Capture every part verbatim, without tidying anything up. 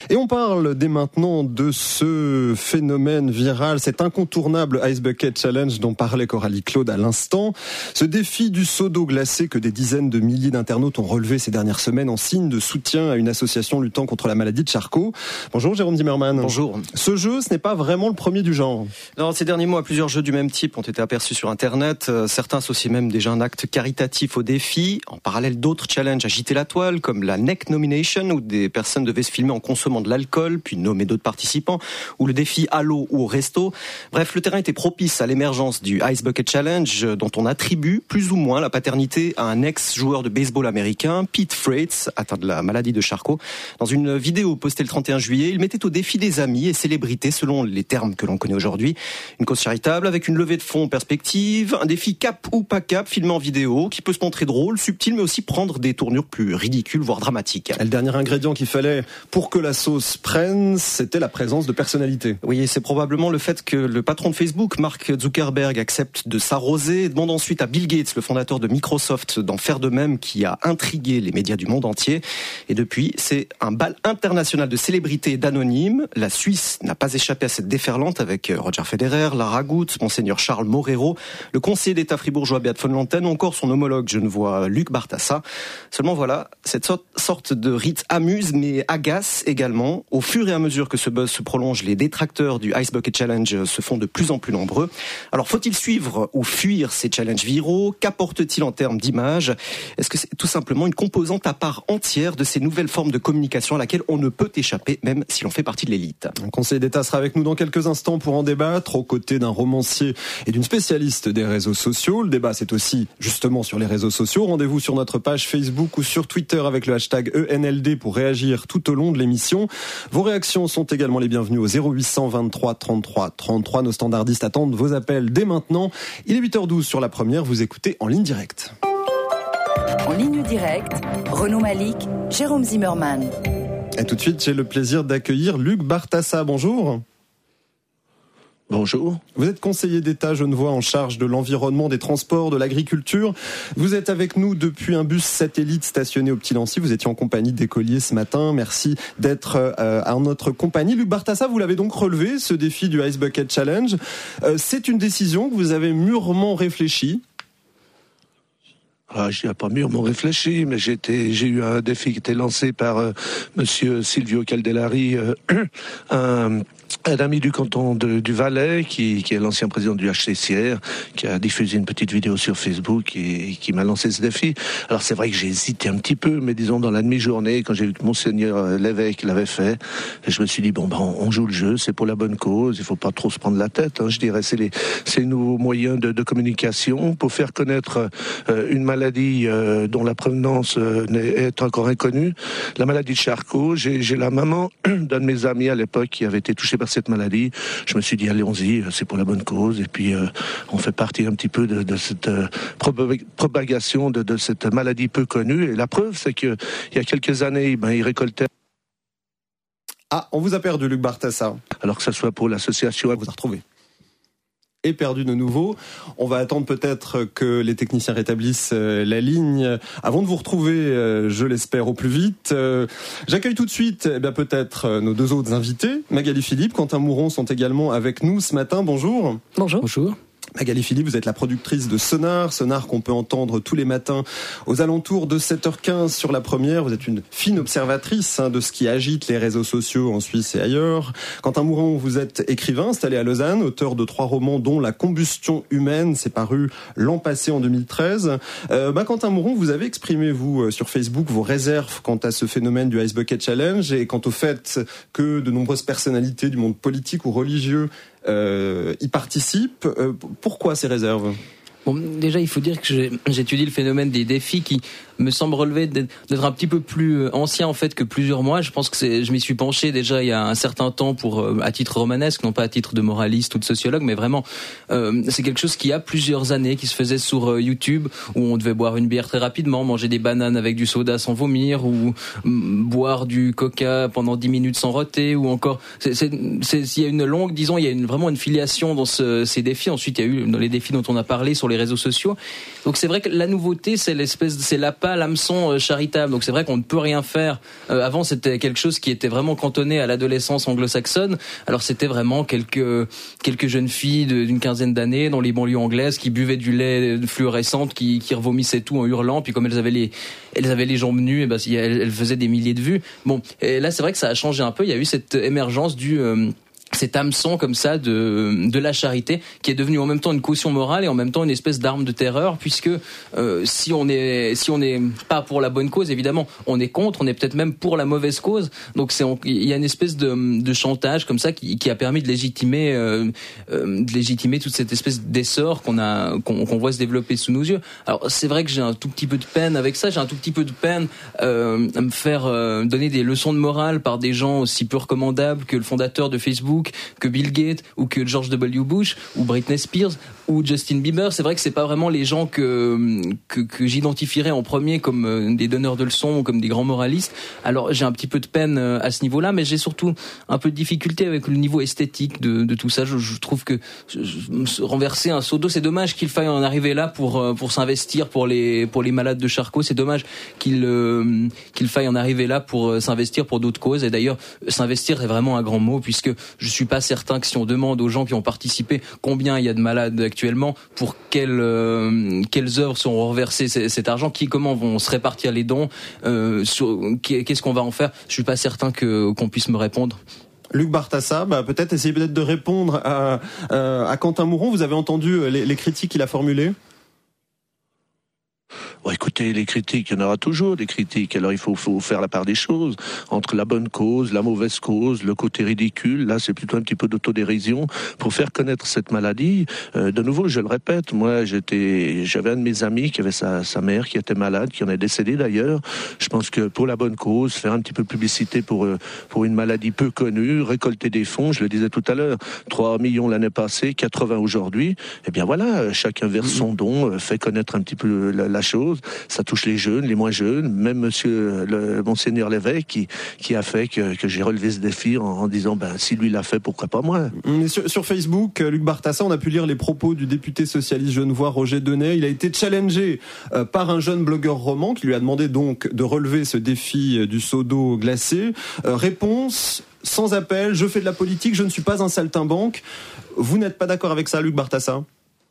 Et on parle dès maintenant de ce phénomène viral, cet incontournable Ice Bucket Challenge dont parlait Coralie Claude à l'instant. Ce défi du seau d'eau glacé que des dizaines de milliers d'internautes ont relevé ces dernières semaines en signe de soutien à une association luttant contre la maladie de Charcot. Bonjour Jérôme Zimmermann. Bonjour. Ce jeu, ce n'est pas vraiment le premier du genre. Non, ces derniers mois, plusieurs jeux du même type ont été aperçus sur Internet. Certains associent même déjà un acte caritatif au défi. En parallèle, d'autres challenges agitaient la toile, comme la Neck Nomination, où des personnes devaient se filmer en consommant de l'alcool, puis nommer d'autres participants, ou le défi à l'eau ou au resto. Bref, le terrain était propice à l'émergence du Ice Bucket Challenge, dont on attribue plus ou moins la paternité à un ex-joueur de baseball américain, Pete Freitas, atteint de la maladie de Charcot. Dans une vidéo postée le trente et un juillet, il mettait au défi des amis et célébrités, selon les termes que l'on connaît aujourd'hui. Une cause charitable avec une levée de fonds en perspective, un défi cap ou pas cap, filmé en vidéo, qui peut se montrer drôle, subtil, mais aussi prendre des tournures plus ridicules, voire dramatiques. Et le dernier ingrédient qu'il fallait pour que la sauce prenne, c'était la présence de personnalités. Oui, et c'est probablement le fait que le patron de Facebook, Mark Zuckerberg, accepte de s'arroser et demande ensuite à Bill Gates, le fondateur de Microsoft, d'en faire de même, qui a intrigué les médias du monde entier. Et depuis, c'est un bal international de célébrités et d'anonymes. La Suisse n'a pas échappé à cette déferlante avec Roger Federer, Lara Gut, Monseigneur Charles Morero, le conseiller d'État fribourgeois Beat von Lanten ou encore son homologue genevois Luc Bartassa. Seulement voilà, cette sorte de rite amuse mais agace également. Au fur et à mesure que ce buzz se prolonge, les détracteurs du Ice Bucket Challenge se font de plus en plus nombreux. Alors faut-il suivre ou fuir ces challenges viraux? Qu'apporte-t-il en termes d'image? Est-ce que c'est tout simplement une composante à part entière de ces nouvelles formes de communication à laquelle on ne peut échapper, même si l'on fait partie de l'élite? Un conseiller d'État sera avec nous dans quelques instants pour en débattre, aux côtés d'un romancier et d'une spécialiste des réseaux sociaux. Le débat, c'est aussi justement sur les réseaux sociaux. Rendez-vous sur notre page Facebook ou sur Twitter avec le hashtag E N L D pour réagir tout au long de l'émission. Vos réactions sont également les bienvenues au zéro huit cent vingt-trois trente-trois trente-trois. Nos standardistes attendent vos appels dès maintenant. Il est huit heures douze sur la première, vous écoutez En ligne directe. En ligne directe, Renaud Malik, Jérôme Zimmermann. Et tout de suite, j'ai le plaisir d'accueillir Luc Bartassa. Bonjour. Bonjour. Vous êtes conseiller d'État genevois en charge de l'environnement, des transports, de l'agriculture. Vous êtes avec nous depuis un bus satellite stationné au Petit Lancy. Vous étiez en compagnie d'écoliers ce matin. Merci d'être euh, à notre compagnie. Luc Bartassa, vous l'avez donc relevé, ce défi du Ice Bucket Challenge. Euh, c'est une décision que vous avez mûrement réfléchie. Ah, je n'ai pas mûrement réfléchi, mais j'ai, été, j'ai eu un défi qui était lancé par euh, Monsieur Silvio Caldellari, euh, un... un ami du canton de, du Valais, qui, qui est l'ancien président du H C C R, qui a diffusé une petite vidéo sur Facebook et, et qui m'a lancé ce défi. Alors c'est vrai que j'ai hésité un petit peu, mais disons dans la demi-journée, quand j'ai vu que Monseigneur l'évêque l'avait fait, je me suis dit, bon, ben, on joue le jeu, c'est pour la bonne cause, il faut pas trop se prendre la tête, hein, je dirais, c'est les, c'est les nouveaux moyens de, de communication pour faire connaître euh, une maladie euh, dont la provenance euh, est encore inconnue. La maladie de Charcot, j'ai, j'ai la maman d'un de mes amis à l'époque qui avait été touché par cette maladie. Je me suis dit, allons-y, c'est pour la bonne cause. Et puis, euh, on fait partie un petit peu de, de cette euh, propagation de, de cette maladie peu connue. Et la preuve, c'est qu'il y a quelques années, ben, ils récoltaient... Ah, on vous a perdu, Luc Bartassa. Alors que ce soit pour l'association... On vous a retrouvé. Et perdu de nouveau. On va attendre peut-être que les techniciens rétablissent la ligne avant de vous retrouver, je l'espère, au plus vite. J'accueille tout de suite, eh bien, peut-être nos deux autres invités. Magali Philippe, Quentin Mouron sont également avec nous ce matin. Bonjour. Bonjour. Bonjour. Magali Philippe, vous êtes la productrice de Sonar, Sonar qu'on peut entendre tous les matins aux alentours de sept heures quinze sur la première. Vous êtes une fine observatrice hein, de ce qui agite les réseaux sociaux en Suisse et ailleurs. Quentin Mouron, vous êtes écrivain installé à Lausanne, auteur de trois romans dont La combustion humaine, c'est paru l'an passé en deux mille treize. Euh, bah, Quentin Mouron, vous avez exprimé vous sur Facebook vos réserves quant à ce phénomène du Ice Bucket Challenge et quant au fait que de nombreuses personnalités du monde politique ou religieux Euh, y participe. Euh, pourquoi ces réserves ? Bon, déjà, il faut dire que j'ai, j'étudie le phénomène des défis qui me semble relever d'être, d'être un petit peu plus ancien en fait que plusieurs mois. Je pense que c'est, je m'y suis penché déjà il y a un certain temps pour à titre romanesque, non pas à titre de moraliste ou de sociologue, mais vraiment euh, c'est quelque chose qui a plusieurs années, qui se faisait sur euh, YouTube, où on devait boire une bière très rapidement, manger des bananes avec du soda sans vomir, ou m- boire du coca pendant dix minutes sans roter, ou encore c'est, c'est, c'est, il y a une longue, disons, il y a une, vraiment une filiation dans ce, ces défis. Ensuite, il y a eu dans les défis dont on a parlé sur les réseaux sociaux. Donc c'est vrai que la nouveauté, c'est l'espèce, c'est l'appât pas l'hameçon charitable. Donc c'est vrai qu'on ne peut rien faire. Euh, avant, c'était quelque chose qui était vraiment cantonné à l'adolescence anglo-saxonne. Alors c'était vraiment quelques quelques jeunes filles de, d'une quinzaine d'années dans les banlieues anglaises qui buvaient du lait fluorescent, qui qui revomissaient tout en hurlant. Puis comme elles avaient les elles avaient les jambes nues, et ben elles, elles faisaient des milliers de vues. Bon, et là c'est vrai que ça a changé un peu. Il y a eu cette émergence du euh, cet hameçon comme ça de de la charité qui est devenu en même temps une caution morale et en même temps une espèce d'arme de terreur, puisque euh, si on est si on n'est pas pour la bonne cause, évidemment on est contre, on est peut-être même pour la mauvaise cause. Donc c'est il y a une espèce de de chantage comme ça qui qui a permis de légitimer euh, euh, de légitimer toute cette espèce d'essor qu'on a qu'on, qu'on voit se développer sous nos yeux. Alors c'est vrai que j'ai un tout petit peu de peine avec ça, j'ai un tout petit peu de peine euh, à me faire euh, donner des leçons de morale par des gens aussi peu recommandables que le fondateur de Facebook, que Bill Gates ou que George W. Bush ou Britney Spears ou Justin Bieber. C'est vrai que c'est pas vraiment les gens que que, que j'identifierais en premier comme des donneurs de leçons ou comme des grands moralistes. Alors j'ai un petit peu de peine à ce niveau-là, mais j'ai surtout un peu de difficulté avec le niveau esthétique de, de tout ça. Je, je trouve que je, je, renverser un seau d'eau, c'est dommage qu'il faille en arriver là pour pour s'investir pour les pour les malades de Charcot. C'est dommage qu'il euh, qu'il faille en arriver là pour s'investir pour d'autres causes. Et d'ailleurs, s'investir est vraiment un grand mot, puisque je suis pas certain que si on demande aux gens qui ont participé combien il y a de malades actuellement, pour quelles euh, quelles œuvres seront reversées cet argent, qui comment vont se répartir les dons, euh, sur, qu'est-ce qu'on va en faire, je suis pas certain que qu'on puisse me répondre. Luc Bartassa, bah peut-être essayer peut-être de répondre à euh, à Quentin Mouron. Vous avez entendu les, les critiques qu'il a formulées? Bon, écoutez, les critiques, il y en aura toujours des critiques. Alors il faut, faut faire la part des choses entre la bonne cause, la mauvaise cause, le côté ridicule. Là, c'est plutôt un petit peu d'autodérision pour faire connaître cette maladie. Euh, de nouveau, je le répète, moi, j'étais, j'avais un de mes amis qui avait sa, sa mère qui était malade, qui en est décédée d'ailleurs. Je pense que pour la bonne cause, faire un petit peu de publicité pour pour une maladie peu connue, récolter des fonds, je le disais tout à l'heure, trois millions l'année passée, quatre-vingts aujourd'hui. Eh bien voilà, chacun verse son don, fait connaître un petit peu la, la chose. Ça touche les jeunes, les moins jeunes, même monsieur le monseigneur l'évêque qui qui a fait que que j'ai relevé ce défi en, en disant ben si lui l'a fait, pourquoi pas moi. Sur, sur Facebook, Luc Bartassa, on a pu lire les propos du député socialiste genevois Roger Denay. Il a été challengé euh, par un jeune blogueur roman qui lui a demandé donc de relever ce défi du seau d'eau glacé. Euh, réponse sans appel: je fais de la politique, je ne suis pas un saltimbanque. Vous n'êtes pas d'accord avec ça, Luc Bartassa?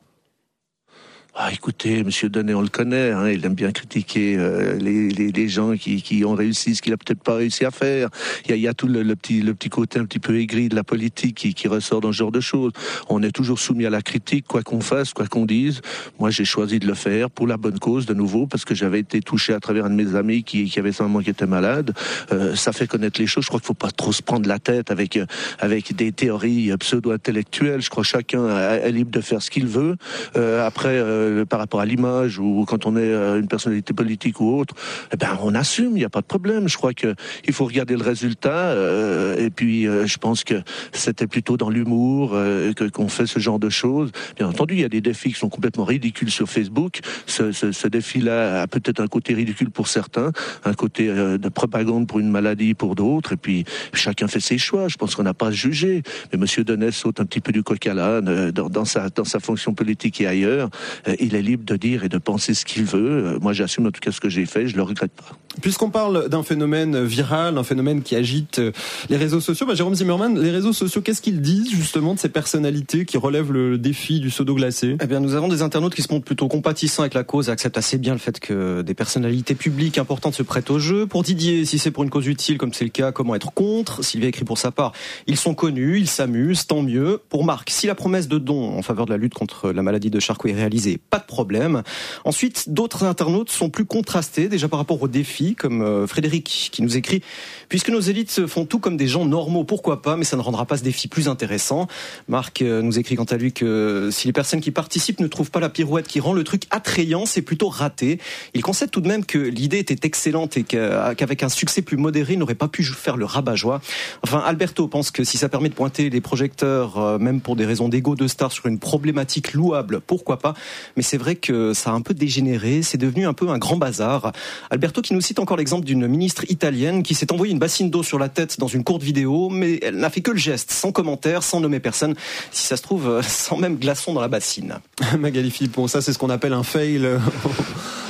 Ah, écoutez, Monsieur Denay, on le connaît, hein, il aime bien critiquer euh, les, les, les gens qui, qui ont réussi ce qu'il a peut-être pas réussi à faire. Il y a, il y a tout le, le petit, le petit côté un petit peu aigri de la politique qui, qui ressort dans ce genre de choses. On est toujours soumis à la critique, quoi qu'on fasse, quoi qu'on dise. Moi, j'ai choisi de le faire pour la bonne cause, de nouveau, parce que j'avais été touché à travers un de mes amis qui, qui avait sa maman qui était malade. Euh, ça fait connaître les choses. Je crois qu'il faut pas trop se prendre la tête avec avec des théories pseudo-intellectuelles. Je crois que chacun est libre de faire ce qu'il veut. Euh, après. Euh, par rapport à l'image ou quand on est une personnalité politique ou autre, eh ben on assume, il n'y a pas de problème. Je crois que il faut regarder le résultat euh, et puis euh, je pense que c'était plutôt dans l'humour euh, que qu'on fait ce genre de choses. Bien entendu, il y a des défis qui sont complètement ridicules sur Facebook. Ce, ce, ce défi-là a peut-être un côté ridicule pour certains, un côté euh, de propagande pour une maladie pour d'autres, et puis chacun fait ses choix. Je pense qu'on n'a pas à se juger. Mais Monsieur Denay saute un petit peu du coq à l'âne euh, dans, dans sa dans sa fonction politique et ailleurs. Euh, il est libre de dire et de penser ce qu'il veut. Moi, j'assume en tout cas ce que j'ai fait, je le regrette pas. Puisqu'on parle d'un phénomène viral, un phénomène qui agite les réseaux sociaux, bah Jérôme Zimmermann, les réseaux sociaux, qu'est-ce qu'ils disent justement de ces personnalités qui relèvent le défi du seau d'eau glacé? Eh bien, nous avons des internautes qui se montrent plutôt compatissants avec la cause et acceptent assez bien le fait que des personnalités publiques importantes se prêtent au jeu. Pour Didier, si c'est pour une cause utile, comme c'est le cas, comment être contre? Sylvia écrit pour sa part: ils sont connus, ils s'amusent, tant mieux. Pour Marc, si la promesse de don en faveur de la lutte contre la maladie de Charcot est réalisée, pas de problème. Ensuite, d'autres internautes sont plus contrastés, déjà par rapport au défi, comme euh, Frédéric qui nous écrit: puisque nos élites font tout comme des gens normaux, pourquoi pas, mais ça ne rendra pas ce défi plus intéressant. Marc euh, nous écrit quant à lui que si les personnes qui participent ne trouvent pas la pirouette qui rend le truc attrayant, c'est plutôt raté. Il concède tout de même que l'idée était excellente et qu'avec un succès plus modéré, il n'aurait pas pu faire le rabat-joie. Enfin, Alberto pense que si ça permet de pointer les projecteurs, euh, même pour des raisons d'ego de star, sur une problématique louable, pourquoi pas, mais c'est vrai que ça a un peu dégénéré, c'est devenu un peu un grand bazar. Alberto qui nous cite encore l'exemple d'une ministre italienne qui s'est envoyé une bassine d'eau sur la tête dans une courte vidéo, mais elle n'a fait que le geste, sans commentaire, sans nommer personne, si ça se trouve sans même glaçon dans la bassine. Magali Philippon, ça c'est ce qu'on appelle un fail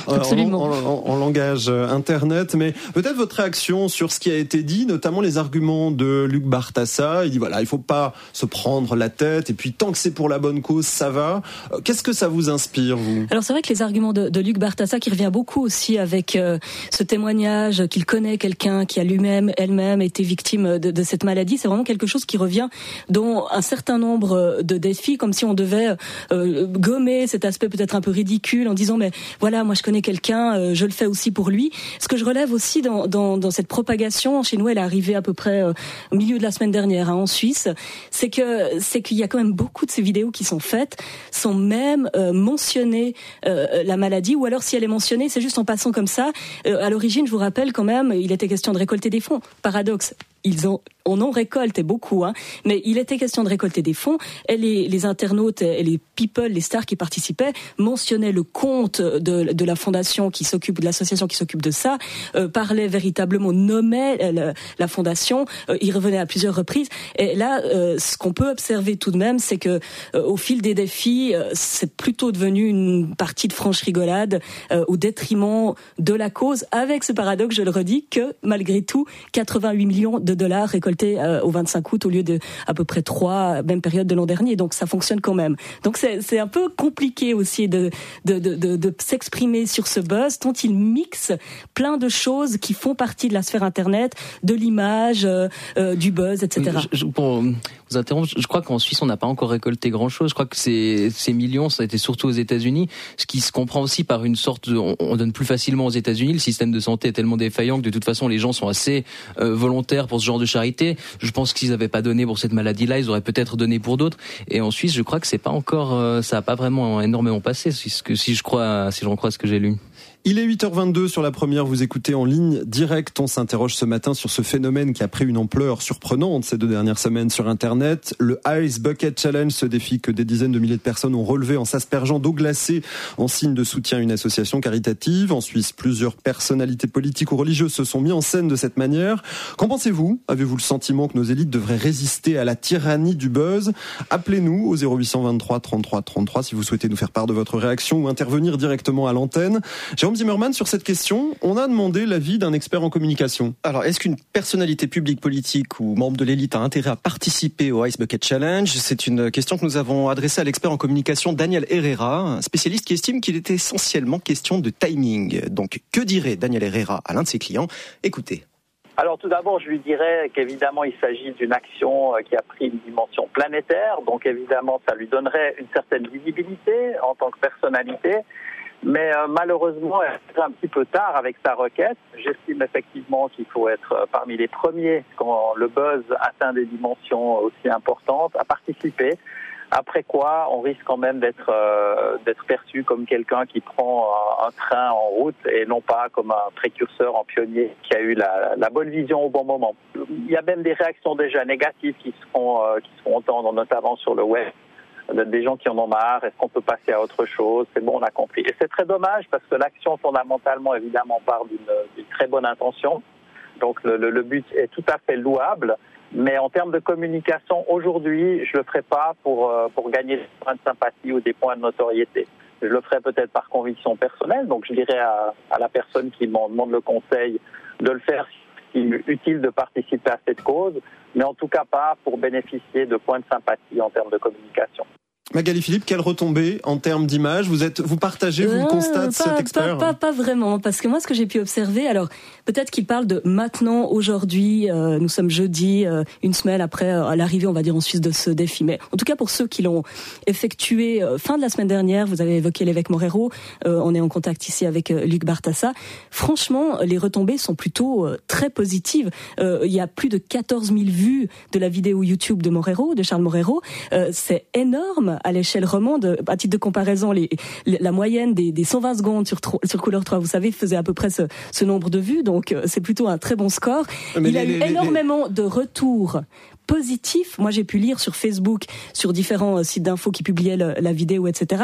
Absolument. En, en, en langage internet, mais peut-être votre réaction sur ce qui a été dit, notamment les arguments de Luc Bartassa. Il dit voilà, il faut pas se prendre la tête, et puis tant que c'est pour la bonne cause, ça va. Qu'est-ce que ça vous inspire, vous ? Alors c'est vrai que les arguments de, de Luc Bartassa, qui revient beaucoup aussi avec euh, ce témoignage qu'il connaît quelqu'un qui a lui-même, elle-même été victime de, de cette maladie, c'est vraiment quelque chose qui revient dans un certain nombre de défis, comme si on devait euh, gommer cet aspect peut-être un peu ridicule en disant mais voilà, moi je connais quelqu'un, euh, je le fais aussi pour lui. Ce que je relève aussi dans, dans, dans cette propagation, chez nous elle est arrivée à peu près euh, au milieu de la semaine dernière hein, en Suisse, c'est que c'est qu'il y a quand même beaucoup de ces vidéos qui sont faites, sans même euh, mentionner euh, la maladie, ou alors si elle est mentionnée, c'est juste en passant comme ça. Euh, à l'origine, je vous rappelle quand même, il était question de récolter des fonds. Paradoxe. Ils ont, on en récolte beaucoup, hein. Mais il était question de récolter des fonds. Et les, les internautes et les people, les stars qui participaient mentionnaient le compte de, de la fondation qui s'occupe, de l'association qui s'occupe de ça, euh, parlaient véritablement, nommaient la, la fondation. Euh, ils revenaient à plusieurs reprises. Et là, euh, ce qu'on peut observer tout de même, c'est que euh, au fil des défis, euh, c'est plutôt devenu une partie de franche rigolade euh, au détriment de la cause. Avec ce paradoxe, je le redis, que malgré tout, quatre-vingt-huit millions de de dollars récoltés euh, au vingt-cinq août au lieu de à peu près trois, même période de l'an dernier. Donc ça fonctionne quand même. Donc c'est, c'est un peu compliqué aussi de, de, de, de, de s'exprimer sur ce buzz, tant il mixe plein de choses qui font partie de la sphère Internet, de l'image, euh, euh, du buzz, et cetera. Je, je, pour vous interrompre, je crois qu'en Suisse, on n'a pas encore récolté grand-chose. Je crois que ces, ces millions, ça a été surtout aux États-Unis, ce qui se comprend aussi par une sorte de... On, on donne plus facilement aux États-Unis. Le système de santé est tellement défaillant que de toute façon, les gens sont assez euh, volontaires pour ce genre de charité. Je pense que s'ils n'avaient pas donné pour cette maladie-là, ils auraient peut-être donné pour d'autres. Et en Suisse, je crois que c'est pas encore, euh, ça a pas vraiment énormément passé, si, si je crois, si j'en crois ce que j'ai lu. Il est huit heures vingt-deux sur la première, vous écoutez en ligne direct. On s'interroge ce matin sur ce phénomène qui a pris une ampleur surprenante ces deux dernières semaines sur Internet. Le Ice Bucket Challenge, ce défi que des dizaines de milliers de personnes ont relevé en s'aspergeant d'eau glacée en signe de soutien à une association caritative. En Suisse, plusieurs personnalités politiques ou religieuses se sont mis en scène de cette manière. Qu'en pensez-vous ? Avez-vous le sentiment que nos élites devraient résister à la tyrannie du buzz ? Appelez-nous au zéro huit cent vingt-trois trente-trois trente-trois si vous souhaitez nous faire part de votre réaction ou intervenir directement à l'antenne. Jérôme Zimmermann, sur cette question, on a demandé l'avis d'un expert en communication. Alors, est-ce qu'une personnalité publique, politique ou membre de l'élite a intérêt à participer au Ice Bucket Challenge ? C'est une question que nous avons adressée à l'expert en communication Daniel Herrera, un spécialiste qui estime qu'il est essentiellement question de timing. Donc, que dirait Daniel Herrera à l'un de ses clients ? Écoutez. Alors tout d'abord, je lui dirais qu'évidemment, il s'agit d'une action qui a pris une dimension planétaire. Donc évidemment, ça lui donnerait une certaine visibilité en tant que personnalité. Mais euh, malheureusement, elle est un petit peu tard avec sa requête. J'estime effectivement qu'il faut être parmi les premiers, quand le buzz atteint des dimensions aussi importantes, à participer. Après quoi, on risque quand même d'être euh, d'être perçu comme quelqu'un qui prend un, un train en route et non pas comme un précurseur, un pionnier qui a eu la, la bonne vision au bon moment. Il y a même des réactions déjà négatives qui se font, euh, qui se font entendre, notamment sur le web. Des gens qui en ont marre, est-ce qu'on peut passer à autre chose ? C'est bon, on a compris. Et c'est très dommage parce que l'action fondamentalement, évidemment, part d'une, d'une très bonne intention. Donc le, le, le but est tout à fait louable. Mais en termes de communication, aujourd'hui, je le ferai pas pour, pour gagner des points de sympathie ou des points de notoriété. Je le ferai peut-être par conviction personnelle. Donc je dirais à, à la personne qui m'en demande le conseil de le faire s'il est utile de participer à cette cause, mais en tout cas pas pour bénéficier de points de sympathie en termes de communication. Magali Philippe, quelle retombée en termes d'image ? Vous êtes, vous partagez, vous euh, le constate, pas, cet expert ? pas, pas, pas vraiment, parce que moi, ce que j'ai pu observer, alors peut-être qu'il parle de maintenant, aujourd'hui, euh, nous sommes jeudi, euh, une semaine après euh, l'arrivée, on va dire en Suisse, de ce défi. Mais en tout cas, pour ceux qui l'ont effectué euh, fin de la semaine dernière, vous avez évoqué l'évêque Morero, euh, on est en contact ici avec euh, Luc Bartassa. Franchement, les retombées sont plutôt euh, très positives. Euh, il y a plus de quatorze mille vues de la vidéo YouTube de Morero, de Charles Morero. Euh, c'est énorme. À l'échelle romande, à titre de comparaison, les, les, la moyenne des, des cent vingt secondes sur, sur Couleur trois, vous savez, faisait à peu près ce, ce nombre de vues, donc c'est plutôt un très bon score. Mais Il les, a eu les, énormément les... de retours positifs. Moi, j'ai pu lire sur Facebook, sur différents sites d'infos qui publiaient le, la vidéo, et cetera.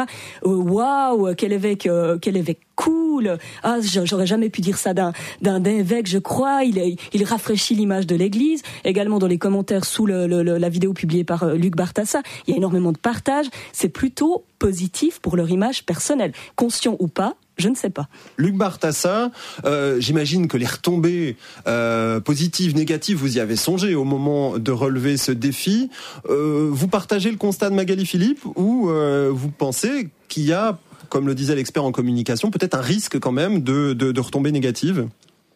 Waouh, quel évêque, euh, quel évêque cool. Ah, j'aurais jamais pu dire ça d'un, d'un, d'un évêque, je crois. Il, il rafraîchit l'image de l'Église. Également dans les commentaires sous le, le, le, la vidéo publiée par euh, Luc Bartassa, il y a énormément de partages. C'est plutôt positif pour leur image personnelle. Conscient ou pas, Je ne sais pas. Luc Bartassa, euh, j'imagine que les retombées euh, positives, négatives, vous y avez songé au moment de relever ce défi. Euh, vous partagez le constat de Magali Philippe ou euh, vous pensez qu'il y a, comme le disait l'expert en communication, peut-être un risque quand même de, de, de retombées négatives ?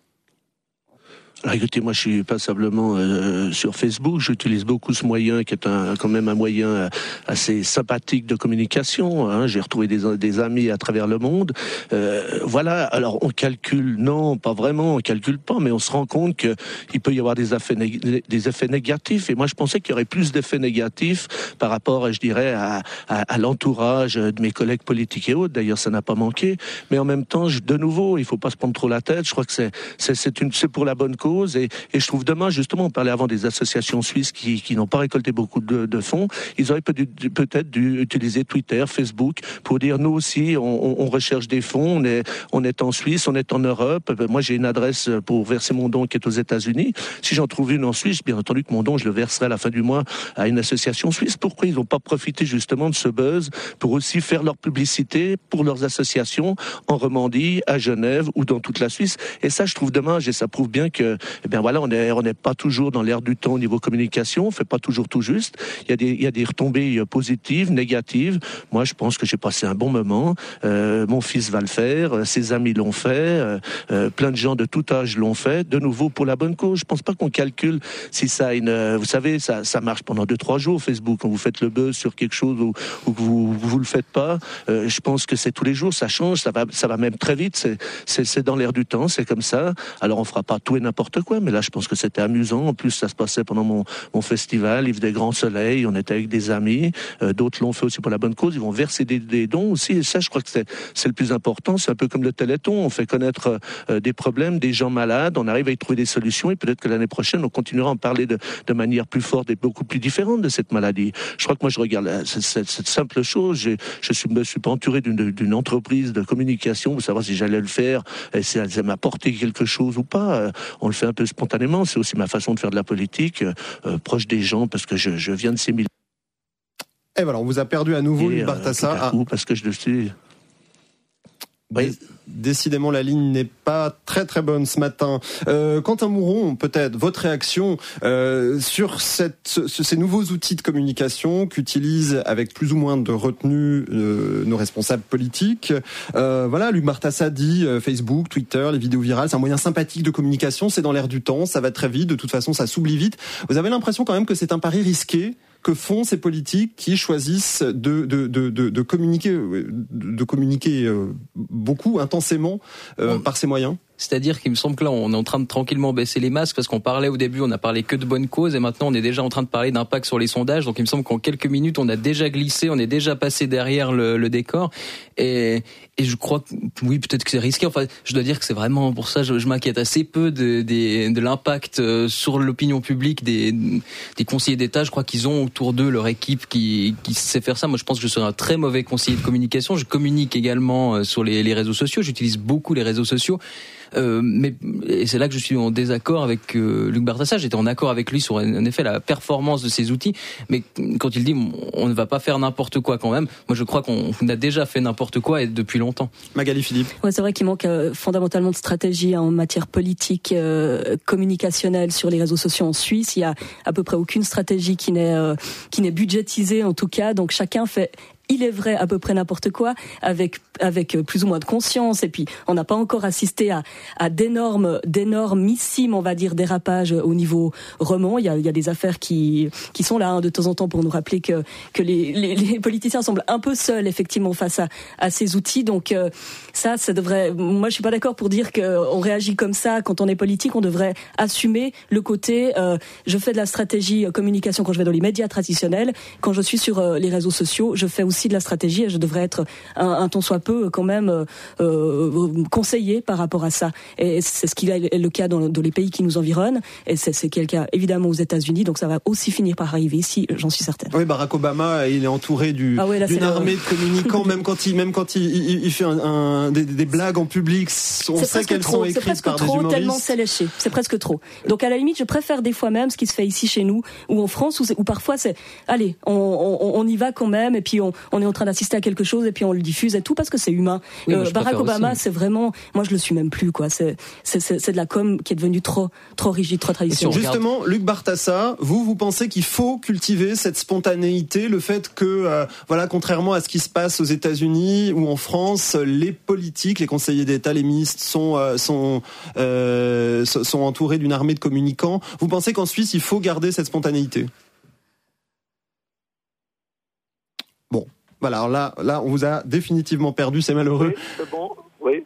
Alors écoutez, moi je suis passablement euh, sur Facebook, j'utilise beaucoup ce moyen qui est un, quand même un moyen assez sympathique de communication, hein. J'ai retrouvé des, des amis à travers le monde. Euh, voilà, alors on calcule, non, pas vraiment, on calcule pas, mais on se rend compte qu'il peut y avoir des effets, nég- des effets négatifs, et moi je pensais qu'il y aurait plus d'effets négatifs par rapport, je dirais, à, à, à l'entourage de mes collègues politiques et autres, d'ailleurs ça n'a pas manqué, mais en même temps, je, de nouveau, il faut pas se prendre trop la tête, je crois que c'est, c'est, c'est, une, c'est pour la bonne cause. Et, et je trouve dommage, justement, on parlait avant des associations suisses qui, qui n'ont pas récolté beaucoup de, de fonds. Ils auraient peut- peut-être dû utiliser Twitter, Facebook, pour dire nous aussi, on, on recherche des fonds, on est, on est en Suisse, on est en Europe. Moi, j'ai une adresse pour verser mon don qui est aux États-Unis. Si j'en trouve une en Suisse, bien entendu que mon don, je le verserai à la fin du mois à une association suisse. Pourquoi ils n'ont pas profité justement de ce buzz pour aussi faire leur publicité pour leurs associations en Romandie, à Genève ou dans toute la Suisse? Et ça, je trouve dommage, et ça prouve bien que eh bien voilà, on est on n'est pas toujours dans l'air du temps au niveau communication, on fait pas toujours tout juste. Il y a des il y a des retombées positives, négatives. Moi, je pense que j'ai passé un bon moment. Euh, mon fils va le faire, ses amis l'ont fait, euh, euh, plein de gens de tout âge l'ont fait. De nouveau pour la bonne cause. Je pense pas qu'on calcule si ça a une. Euh, vous savez, ça ça marche pendant deux trois jours Facebook. Quand vous faites le buzz sur quelque chose ou, ou que vous vous le faites pas, euh, je pense que c'est tous les jours, ça change, ça va ça va même très vite. C'est c'est c'est dans l'air du temps, c'est comme ça. Alors on fera pas tout et n'importe quoi, mais là je pense que c'était amusant. En plus ça se passait pendant mon, mon festival, il faisait grand soleil, on était avec des amis, euh, d'autres l'ont fait aussi pour la bonne cause, ils vont verser des, des dons aussi, et ça je crois que c'est, c'est le plus important. C'est un peu comme le Téléthon, on fait connaître euh, des problèmes, des gens malades, on arrive à y trouver des solutions, et peut-être que l'année prochaine on continuera à en parler de, de manière plus forte et beaucoup plus différente de cette maladie. Je crois que moi je regarde cette, cette, cette simple chose, je, je suis, me suis pas entouré d'une, d'une entreprise de communication pour savoir si j'allais le faire, et si elle m'apporter quelque chose ou pas. On le fait un peu spontanément, c'est aussi ma façon de faire de la politique, euh, proche des gens, parce que je, je viens de ces milieux. Et voilà, on vous a perdu à nouveau, Luc Bartassa. Euh, ah. Parce que je le suis. Oui. Décidément, la ligne n'est pas très très bonne ce matin. Euh, Quentin Mouron, peut-être votre réaction euh, sur cette, ce, ces nouveaux outils de communication qu'utilisent avec plus ou moins de retenue euh, nos responsables politiques. Euh, voilà, Luc Bartassa dit euh, Facebook, Twitter, les vidéos virales, c'est un moyen sympathique de communication, c'est dans l'air du temps, ça va très vite, de toute façon ça s'oublie vite. Vous avez l'impression quand même que c'est un pari risqué que font ces politiques qui choisissent de de de de, de communiquer de communiquer euh, beaucoup intensément euh, par ces moyens? C'est-à-dire qu'il me semble que là, on est en train de tranquillement baisser les masques parce qu'on parlait au début, on a parlé que de bonnes causes et maintenant on est déjà en train de parler d'impact sur les sondages. Donc il me semble qu'en quelques minutes, on a déjà glissé, on est déjà passé derrière le, le décor. Et, et je crois que, oui, peut-être que c'est risqué. Enfin, je dois dire que c'est vraiment pour ça, je, je m'inquiète assez peu de, de, de l'impact sur l'opinion publique des, des conseillers d'État. Je crois qu'ils ont autour d'eux leur équipe qui, qui sait faire ça. Moi, je pense que je serais un très mauvais conseiller de communication. Je communique également sur les, les réseaux sociaux. J'utilise beaucoup les réseaux sociaux. Euh, mais et c'est là que je suis en désaccord avec euh, Luc Bartassa. J'étais en accord avec lui sur en effet la performance de ces outils, mais quand il dit on ne va pas faire n'importe quoi quand même, moi je crois qu'on a déjà fait n'importe quoi et depuis longtemps. Magali Philippe. Ouais, c'est vrai qu'il manque euh, fondamentalement de stratégie en matière politique, euh, communicationnelle sur les réseaux sociaux en Suisse. Il y a à peu près aucune stratégie qui n'est euh, qui n'est budgétisée en tout cas. Donc chacun fait, il est vrai, à peu près n'importe quoi, avec avec plus ou moins de conscience. Et puis, on n'a pas encore assisté à, à d'énormes, d'énormissimes, on va dire, dérapages au niveau roman. Il y a, il y a des affaires qui qui sont là hein, de temps en temps pour nous rappeler que que les, les, les politiciens semblent un peu seuls, effectivement, face à à ces outils. Donc euh, ça, ça devrait. Moi, je suis pas d'accord pour dire que on réagit comme ça quand on est politique. On devrait assumer le côté. Euh, je fais de la stratégie euh, communication quand je vais dans les médias traditionnels. Quand je suis sur euh, les réseaux sociaux, je fais aussi de la stratégie et je devrais être un, un tant soit peu quand même euh, euh, conseillé par rapport à ça. Et c'est ce qui est le cas dans, dans les pays qui nous environnent et c'est, c'est le cas évidemment aux États-Unis. Donc ça va aussi finir par arriver ici, j'en suis certaine. Oui, Barack Obama, il est entouré du, ah ouais, là, d'une armée le... de communicants, même quand il, même quand il, il, il fait un, un, des, des blagues en public, on c'est sait qu'elles trop, sont écrites par des humoristes. C'est presque trop, tellement c'est léché. C'est presque trop. Donc à la limite, je préfère des fois même ce qui se fait ici chez nous ou en France où, où parfois c'est, allez, on, on, on y va quand même et puis on, on est en train d'assister à quelque chose et puis on le diffuse et tout parce que c'est humain. Oui, euh, Barack Obama, aussi. c'est vraiment, moi je le suis même plus quoi. C'est c'est c'est, c'est de la com qui est devenue trop trop rigide, trop traditionnelle. Si Justement, Luc Bartassa, vous vous pensez qu'il faut cultiver cette spontanéité, le fait que euh, voilà, contrairement à ce qui se passe aux États-Unis ou en France, les politiques, les conseillers d'État, les ministres sont euh, sont euh, sont entourés d'une armée de communicants. Vous pensez qu'en Suisse, il faut garder cette spontanéité? Bon, voilà. Alors là, là, on vous a définitivement perdu. C'est malheureux. Oui, c'est bon. Oui.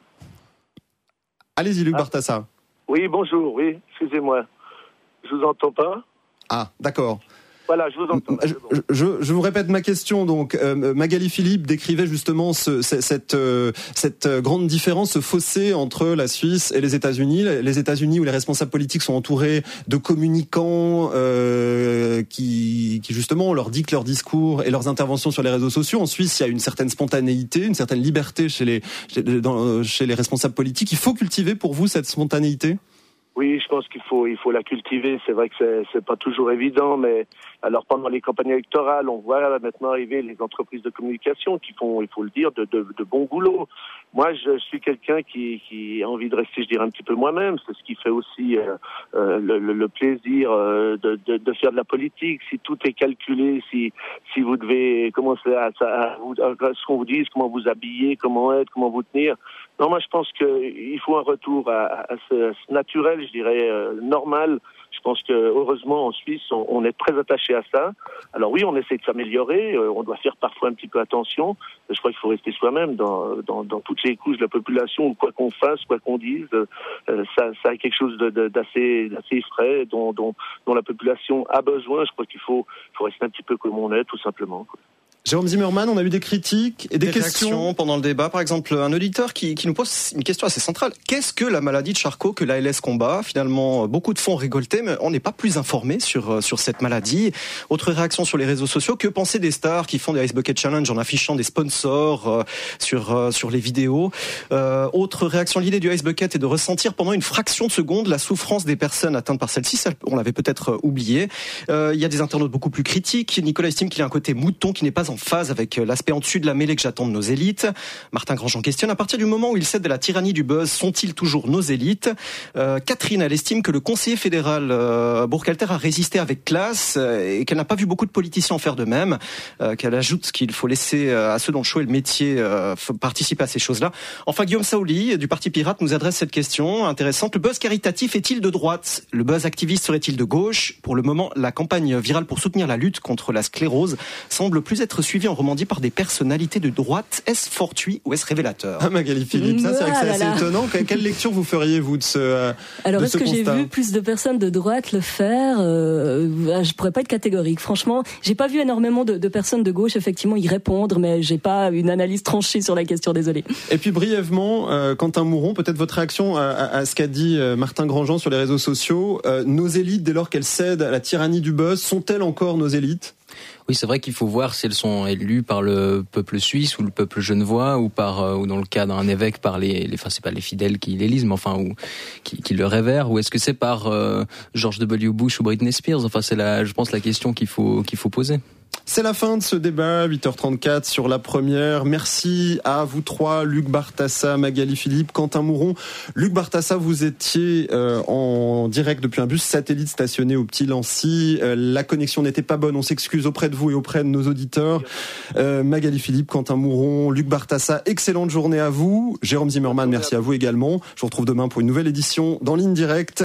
Allez-y, Luc ah. Bartassa. Oui, bonjour. Oui, excusez-moi. Je vous entends pas. Ah, d'accord. Voilà, je vous entends. Je, je, je vous répète ma question. Donc, euh, Magali Philippe décrivait justement ce, cette, euh, cette grande différence, ce fossé entre la Suisse et les États-Unis. Les États-Unis où les responsables politiques sont entourés de communicants euh, qui, qui justement leur dictent leurs discours et leurs interventions sur les réseaux sociaux. En Suisse, il y a une certaine spontanéité, une certaine liberté chez les, chez, dans, chez les responsables politiques. Il faut cultiver pour vous cette spontanéité? Oui, je pense qu'il faut il faut la cultiver. C'est vrai que c'est c'est pas toujours évident, mais alors pendant les campagnes électorales, on voit là, maintenant arriver les entreprises de communication qui font, il faut le dire, de de, de bon boulot. Moi, je suis quelqu'un qui qui a envie de rester, je dirais, un petit peu moi-même. C'est ce qui fait aussi euh, euh, le, le plaisir euh, de, de de faire de la politique. Si tout est calculé, si si vous devez commencer à, à, à, à ce qu'on vous dise, comment vous habiller, comment être, comment vous tenir. Non, moi je pense qu'il faut un retour à, à, ce, à ce naturel, je dirais, euh, normal. Je pense que heureusement en Suisse, on, on est très attaché à ça. Alors oui, on essaie de s'améliorer, euh, on doit faire parfois un petit peu attention. Je crois qu'il faut rester soi-même dans, dans, dans toutes les couches de la population, quoi qu'on fasse, quoi qu'on dise. Euh, ça, ça a quelque chose de, de, d'assez, d'assez frais, dont, dont, dont la population a besoin. Je crois qu'il faut, faut rester un petit peu comme on est, tout simplement, quoi. Jérôme Zimmermann, on a eu des critiques et des, des questions réactions pendant le débat. Par exemple, un auditeur qui, qui nous pose une question assez centrale. Qu'est-ce que la maladie de Charcot que l'A L S combat? Finalement, beaucoup de fonds récoltés, mais on n'est pas plus informé sur sur cette maladie. Autre réaction sur les réseaux sociaux. Que penser des stars qui font des Ice Bucket Challenge en affichant des sponsors euh, sur euh, sur les vidéos? euh, Autre réaction, l'idée du Ice Bucket est de ressentir pendant une fraction de seconde la souffrance des personnes atteintes par celle-ci. Ça, on l'avait peut-être oublié. Euh, il y a des internautes beaucoup plus critiques. Nicolas estime qu'il y a un côté mouton qui n'est pas en phase avec la l'aspect en dessus de la mêlée que j'attends de nos élites. Martin Grandjean questionne, à partir du moment où ils cèdent à la tyrannie du buzz, sont-ils toujours nos élites? euh, Catherine, elle estime que le conseiller fédéral euh, Bourkhalter a résisté avec classe euh, et qu'elle n'a pas vu beaucoup de politiciens en faire de même, euh, qu'elle ajoute qu'il faut laisser euh, à ceux dont le choix et le métier euh, participer à ces choses-là. Enfin, Guillaume Saouli, du Parti Pirate, nous adresse cette question intéressante. Le buzz caritatif est-il de droite? Le buzz activiste serait-il de gauche? Pour le moment, la campagne virale pour soutenir la lutte contre la sclérose semble plus être suivie en Romandie par des personnalités de droite. Est-ce fortuit ou est-ce révélateur? Ah, Magali Philippe, ça c'est vrai que c'est Ah, assez là, là. étonnant. Quelle lecture vous feriez, vous, de ce euh, Alors, de est-ce ce que j'ai constat? vu plus de personnes de droite le faire? euh, Je pourrais pas être catégorique. Franchement, j'ai pas vu énormément de, de personnes de gauche effectivement y répondre, mais j'ai pas une analyse tranchée sur la question. Désolé. Et puis brièvement, euh, Quentin Mouron, peut-être votre réaction à, à, à ce qu'a dit euh, Martin Grandjean sur les réseaux sociaux. Euh, nos élites, dès lors qu'elles cèdent à la tyrannie du buzz, sont-elles encore nos élites? Oui, c'est vrai qu'il faut voir si elles sont élues par le peuple suisse ou le peuple genevois ou par euh, ou dans le cas d'un évêque par les, les enfin c'est pas les fidèles qui l'élisent, mais enfin ou qui, qui le révèrent, ou est-ce que c'est par euh, George W. Bush ou Britney Spears? Enfin, c'est la, je pense la question qu'il faut qu'il faut poser. C'est la fin de ce débat, huit heures trente-quatre sur la première. Merci à vous trois, Luc Bartassa, Magali Philippe, Quentin Mouron. Luc Bartassa, vous étiez euh, en direct depuis un bus satellite stationné au Petit Lancy. Euh, la connexion n'était pas bonne, on s'excuse auprès de vous et auprès de nos auditeurs. Euh, Magali Philippe, Quentin Mouron, Luc Bartassa, excellente journée à vous. Jérôme Zimmermann, merci à vous également. Je vous retrouve demain pour une nouvelle édition d'En Ligne Directe.